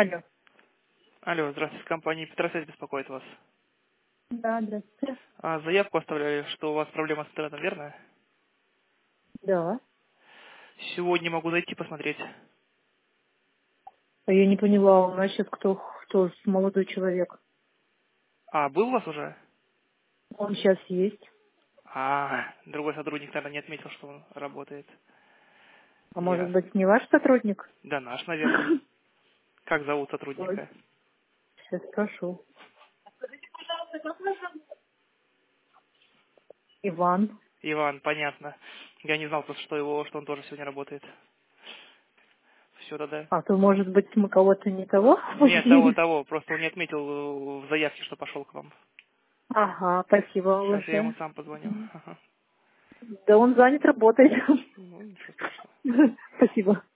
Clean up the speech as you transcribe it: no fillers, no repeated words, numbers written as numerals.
Алло. Алло, здравствуйте, компания Петросвязь беспокоит вас. Да, здравствуйте. Заявку оставляли, что у вас проблема с интернетом, верно? Да. Сегодня могу зайти посмотреть. А я не поняла, у нас сейчас кто молодой человек? Был у вас уже? Он сейчас есть. Другой сотрудник, наверное, не отметил, что он работает. А может Ясно. быть, не ваш сотрудник? Да, наш, наверное. Как зовут Ой, сотрудника? сейчас спрошу. Иван. Иван, понятно. Я не знал просто, что он тоже сегодня работает. Все тогда. А то, может быть, мы кого-то не того Нет, возили? того. Просто он не отметил в заявке, что пошел к вам. Ага, спасибо Сейчас я ему большое. сам позвоню. Ага. Да он занят работой. Ну, ничего страшного. Спасибо.